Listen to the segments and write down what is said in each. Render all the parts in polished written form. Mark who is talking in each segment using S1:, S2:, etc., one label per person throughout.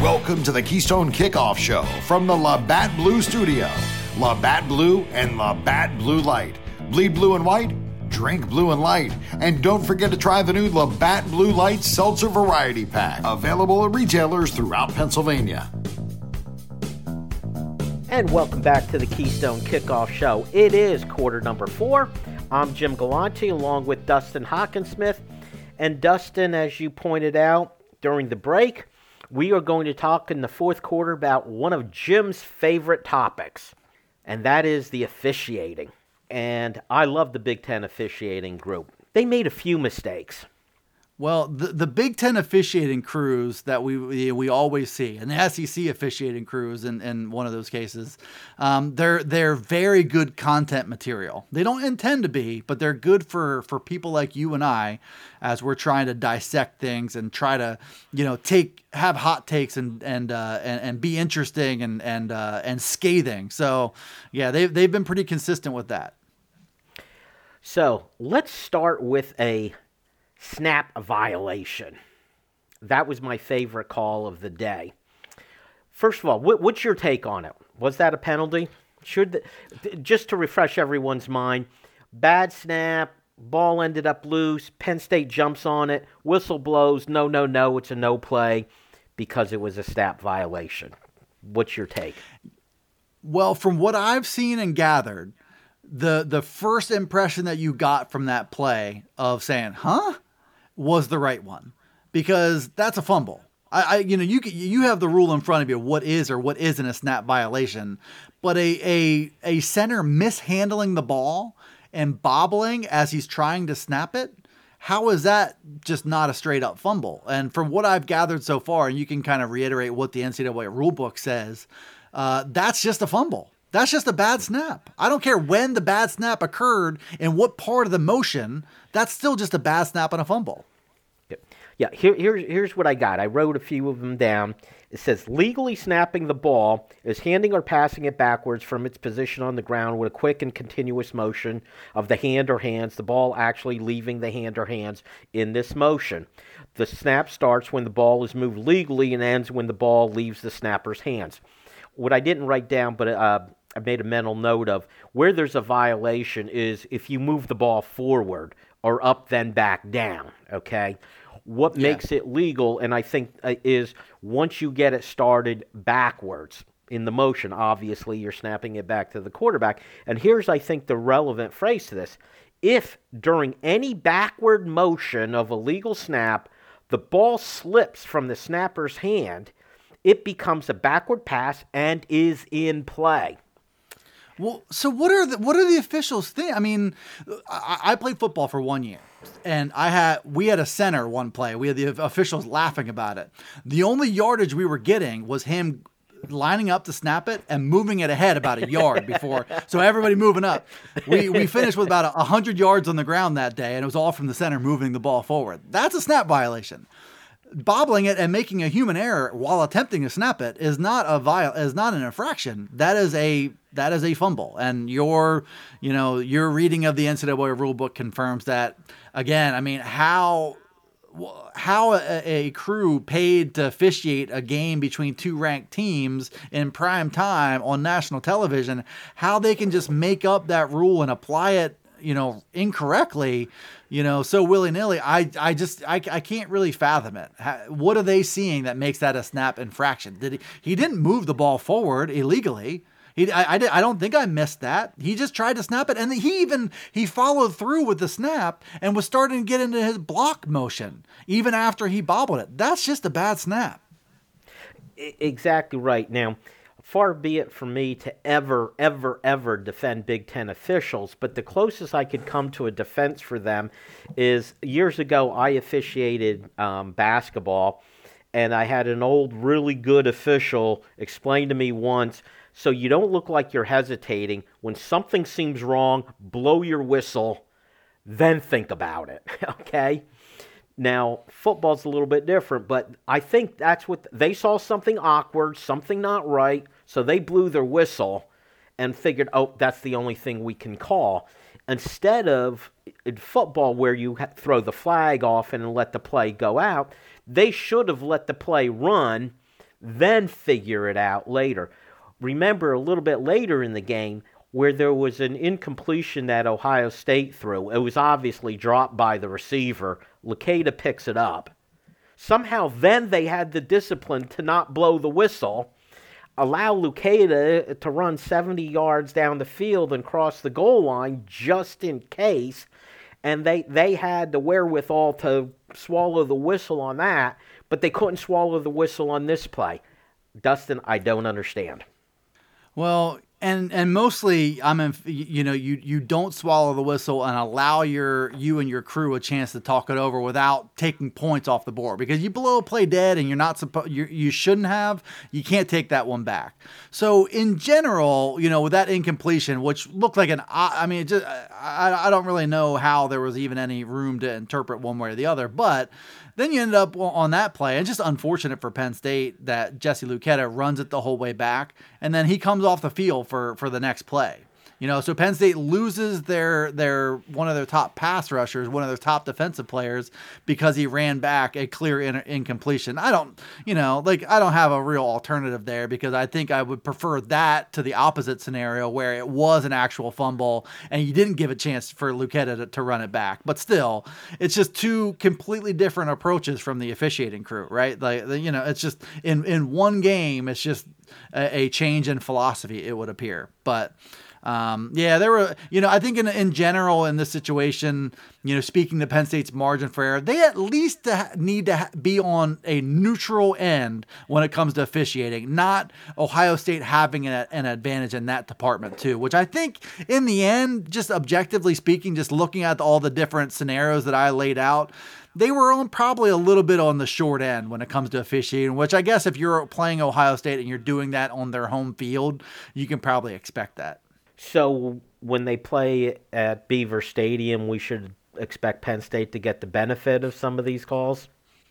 S1: Welcome to the Keystone Kickoff Show from the Labatt Blue Studio. Labatt Blue and Labatt Blue Light. Bleed blue and white, drink blue and light. And don't forget to try the new Labatt Blue Light Seltzer Variety Pack. Available at retailers throughout Pennsylvania.
S2: And welcome back to the Keystone Kickoff Show. It is quarter number 4. I'm Jim Galante along with Dustin Hockensmith. And Dustin, as you pointed out during the break, we are going to talk in the fourth quarter about one of Jim's favorite topics, and that is the officiating. And I love the Big Ten officiating group. They made a few mistakes.
S3: Well, the Big Ten officiating crews that we always see, and the SEC officiating crews in one of those cases, they're very good content material. They don't intend to be, but they're good for people like you and I, as we're trying to dissect things and try to have hot takes and be interesting and scathing. So yeah, they've been pretty consistent with that.
S2: So let's start with a snap violation. That was my favorite call of the day. First of all, what's your take on it? Was that a penalty? Just to refresh everyone's mind, bad snap, ball ended up loose, Penn State jumps on it, whistle blows, no, it's a no play because it was a snap violation. What's your take?
S3: Well, from what I've seen and gathered, the first impression that you got from that play of saying, was the right one, because that's a fumble. You have the rule in front of you, what is or what isn't a snap violation, but a center mishandling the ball and bobbling as he's trying to snap it, how is that just not a straight up fumble? And from what I've gathered so far, and you can kind of reiterate what the NCAA rulebook says, that's just a fumble. That's just a bad snap. I don't care when the bad snap occurred and what part of the motion. That's still just a bad snap and a fumble.
S2: Yeah, here's what I got. I wrote a few of them down. It says, legally snapping the ball is handing or passing it backwards from its position on the ground with a quick and continuous motion of the hand or hands, the ball actually leaving the hand or hands in this motion. The snap starts when the ball is moved legally and ends when the ball leaves the snapper's hands. What I didn't write down, but I made a mental note of, where there's a violation is if you move the ball forward or up then back down, okay? What makes it legal, and I think is once you get it started backwards in the motion, obviously you're snapping it back to the quarterback. And here's, I think, the relevant phrase to this. If during any backward motion of a legal snap, the ball slips from the snapper's hand, it becomes a backward pass and is in play.
S3: Well, so what are the officials think? I mean, I played football for 1 year, and we had a center one play. We had the officials laughing about it. The only yardage we were getting was him lining up to snap it and moving it ahead about a yard before. So everybody moving up. We finished with about 100 yards on the ground that day, and it was all from the center moving the ball forward. That's a snap violation. Bobbling it and making a human error while attempting to snap it is not an infraction. That is a fumble. And your reading of the NCAA rulebook confirms that. Again, I mean, how a crew paid to officiate a game between two ranked teams in prime time on national television, how they can just make up that rule and apply it, incorrectly, so willy-nilly, I can't really fathom it. What are they seeing that makes that a snap infraction? He didn't move the ball forward illegally. I don't think I missed that. He just tried to snap it, and he followed through with the snap and was starting to get into his block motion even after he bobbled it. That's just a bad snap.
S2: Exactly right. Now, far be it from me to ever defend Big Ten officials, but the closest I could come to a defense for them is years ago I officiated basketball, and I had an old really good official explain to me once, so you don't look like you're hesitating. When something seems wrong, blow your whistle, then think about it, okay? Now, football's a little bit different, but I think that's what they saw, something awkward, something not right, so they blew their whistle and figured, that's the only thing we can call. Instead of in football where you throw the flag off and let the play go out, they should have let the play run, then figure it out later. Remember a little bit later in the game where there was an incompletion that Ohio State threw. It was obviously dropped by the receiver. Luketa picks it up. Somehow then they had the discipline to not blow the whistle, allow Luketa to run 70 yards down the field and cross the goal line just in case, and they had the wherewithal to swallow the whistle on that, but they couldn't swallow the whistle on this play. Dustin, I don't understand.
S3: Well, and mostly, you don't swallow the whistle and allow you and your crew a chance to talk it over without taking points off the board, because you blow a play dead and you shouldn't have, you can't take that one back. So in general, with that incompletion, which looked like I don't really know how there was even any room to interpret one way or the other, but then you end up on that play, and just unfortunate for Penn State that Jesse Luketa runs it the whole way back, and then he comes off the field for the next play. So Penn State loses their one of their top pass rushers, one of their top defensive players, because he ran back a clear incompletion. I don't have a real alternative there, because I think I would prefer that to the opposite scenario where it was an actual fumble and you didn't give a chance for Luketa to run it back. But still, it's just two completely different approaches from the officiating crew, right? It's just in one game, it's just a change in philosophy, it would appear. But there were, I think in general in this situation, speaking to Penn State's margin for error, they at least need to be on a neutral end when it comes to officiating, not Ohio State having an advantage in that department too, which I think in the end, just objectively speaking, just looking at all the different scenarios that I laid out, they were probably a little bit on the short end when it comes to officiating, which I guess if you're playing Ohio State and you're doing that on their home field, you can probably expect that.
S2: So when they play at Beaver Stadium, we should expect Penn State to get the benefit of some of these calls?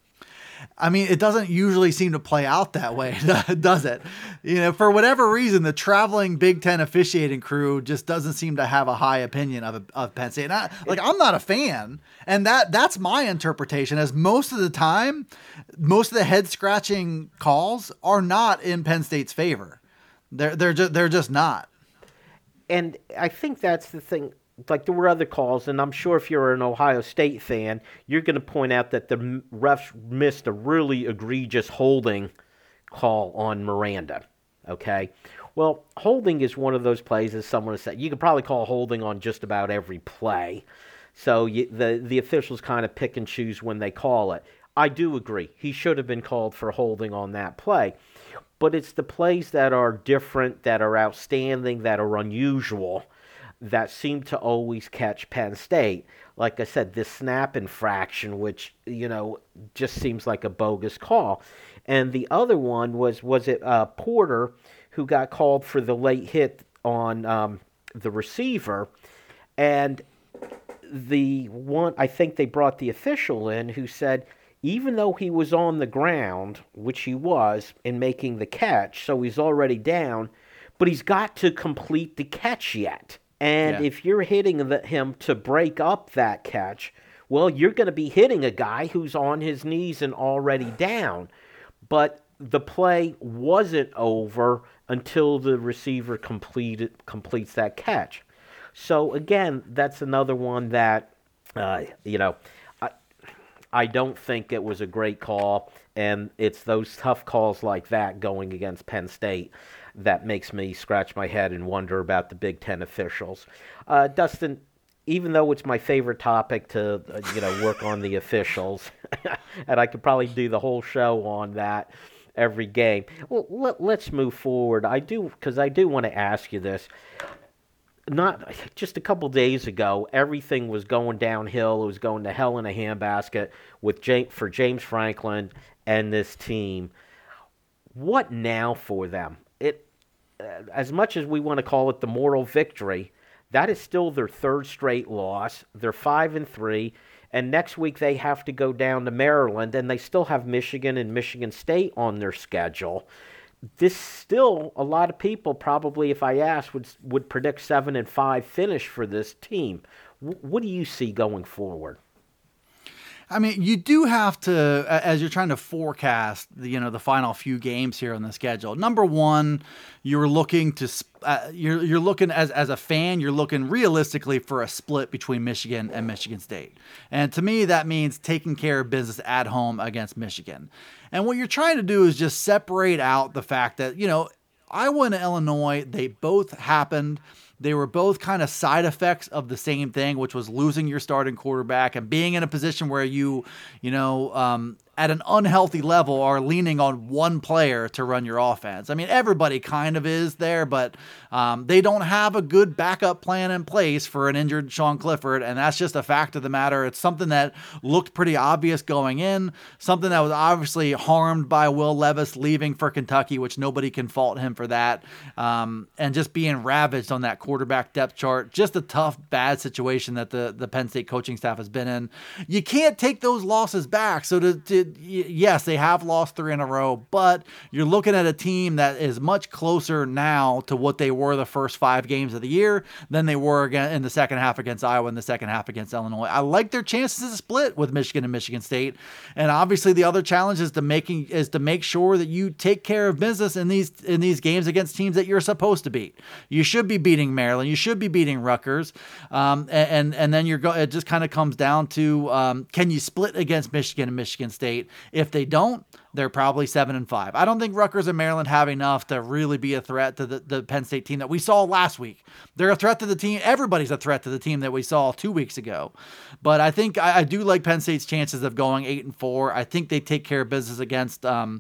S3: I mean, it doesn't usually seem to play out that way, does it? For whatever reason, the traveling Big Ten officiating crew just doesn't seem to have a high opinion of Penn State. And I'm not a fan, and that's my interpretation. As most of the time, most of the head scratching calls are not in Penn State's favor. They're just not.
S2: And I think that's the thing. Like, there were other calls, and I'm sure if you're an Ohio State fan, you're going to point out that the refs missed a really egregious holding call on Miranda, okay? Well, holding is one of those plays, as someone has said. You could probably call holding on just about every play. So the officials kind of pick and choose when they call it. I do agree. He should have been called for holding on that play. But it's the plays that are different, that are outstanding, that are unusual, that seem to always catch Penn State. Like I said, this snap infraction, which, just seems like a bogus call. And the other one was it Porter, who got called for the late hit on the receiver. And the one, I think they brought the official in who said, even though he was on the ground, which he was, in making the catch, so he's already down, but he's got to complete the catch yet. And if you're hitting him to break up that catch, well, you're going to be hitting a guy who's on his knees and already down. But the play wasn't over until the receiver completes that catch. So, again, that's another one that, I don't think it was a great call, and it's those tough calls like that going against Penn State that makes me scratch my head and wonder about the Big Ten officials. Dustin, even though it's my favorite topic to work on the officials, and I could probably do the whole show on that every game, well, let's move forward. Because I do want to ask you this. Not just a couple days ago, everything was going downhill. It was going to hell in a handbasket for James Franklin and this team. What now for them? As much as we want to call it the moral victory, that is still their third straight loss. They're 5-3, and next week they have to go down to Maryland, and they still have Michigan and Michigan State on their schedule. This still, a lot of people probably, if I asked, would predict 7-5 finish for this team. What do you see going forward?
S3: I mean, you do have to, as you're trying to forecast the final few games here on the schedule. Number one, you're looking to you're looking as a fan, you're looking realistically for a split between Michigan and Michigan State. And to me, that means taking care of business at home against Michigan. And what you're trying to do is just separate out the fact that, Iowa and Illinois, they both happened. They were both kind of side effects of the same thing, which was losing your starting quarterback and being in a position where you at an unhealthy level are leaning on one player to run your offense. I mean, everybody kind of is there, but they don't have a good backup plan in place for an injured Sean Clifford, and that's just a fact of the matter. It's something that looked pretty obvious going in, something that was obviously harmed by Will Levis leaving for Kentucky, which nobody can fault him for that, and just being ravaged on that quarterback depth chart. Just a tough, bad situation that the Penn State coaching staff has been in. You can't take those losses back, so yes, they have lost 3 in a row, but you're looking at a team that is much closer now to what they were the first 5 games of the year than they were again in the second half against Iowa and the second half against Illinois. I like their chances to split with Michigan and Michigan State. And obviously the other challenge is to make sure that you take care of business in these games against teams that you're supposed to beat. You should be beating Maryland. You should be beating Rutgers. And then it just kind of comes down to, can you split against Michigan and Michigan State? If they don't, they're probably 7-5. I don't think Rutgers and Maryland have enough to really be a threat to the Penn State team that we saw last week. They're a threat to the team. Everybody's a threat to the team that we saw 2 weeks ago. But I think I do like Penn State's chances of going 8-4. I think they take care of business against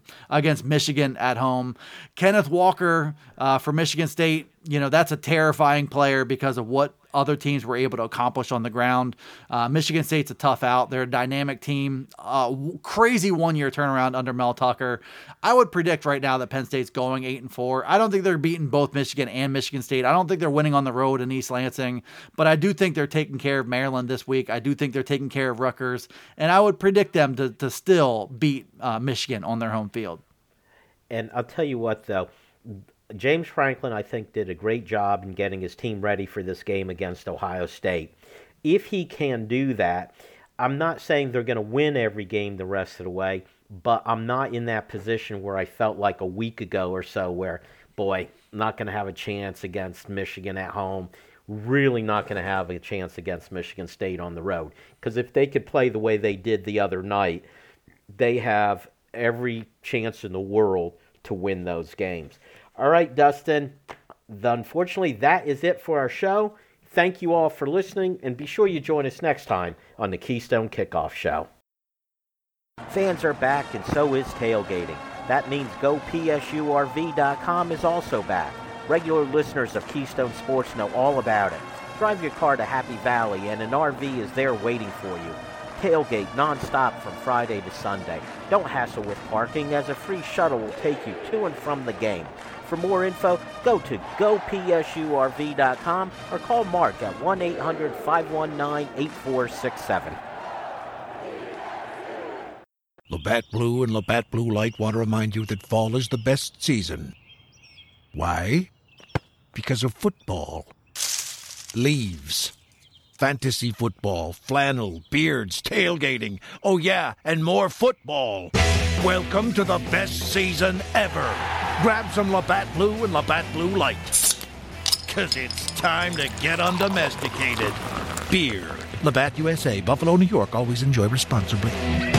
S3: Michigan at home. Kenneth Walker for Michigan State, that's a terrifying player because of what other teams were able to accomplish on the ground. Michigan State's a tough out. They're a dynamic team. Crazy 1-year turnaround under Mel Tucker. I would predict right now that Penn State's going 8-4. I don't think they're beating both Michigan and Michigan State. I don't think they're winning on the road in East Lansing, but I do think they're taking care of Maryland this week. I do think they're taking care of Rutgers, and I would predict them to still beat Michigan on their home field.
S2: And I'll tell you what, though, James Franklin, I think, did a great job in getting his team ready for this game against Ohio State. If he can do that, I'm not saying they're going to win every game the rest of the way, but I'm not in that position where I felt like a week ago or so where, boy, not going to have a chance against Michigan at home, really not going to have a chance against Michigan State on the road. Because if they could play the way they did the other night, they have every chance in the world to win those games. All right, Dustin, unfortunately, that is it for our show. Thank you all for listening, and be sure you join us next time on the Keystone Kickoff Show. Fans are back, and so is tailgating. That means GoPSURV.com is also back. Regular listeners of Keystone Sports know all about it. Drive your car to Happy Valley, and an RV is there waiting for you. Tailgate nonstop from Friday to Sunday. Don't hassle with parking, as a free shuttle will take you to and from the game. For more info, go to GoPSURV.com or call Mark at 1-800-519-8467.
S4: Labatt Blue and Labatt Blue Light want to remind you that fall is the best season. Why? Because of football. Leaves. Fantasy football, flannel, beards, tailgating. Oh yeah, and more football. Welcome to the best season ever. Grab some Labatt Blue and Labatt Blue Light. 'Cause it's time to get undomesticated. Beer. Labatt USA, Buffalo, New York. Always enjoy responsibly.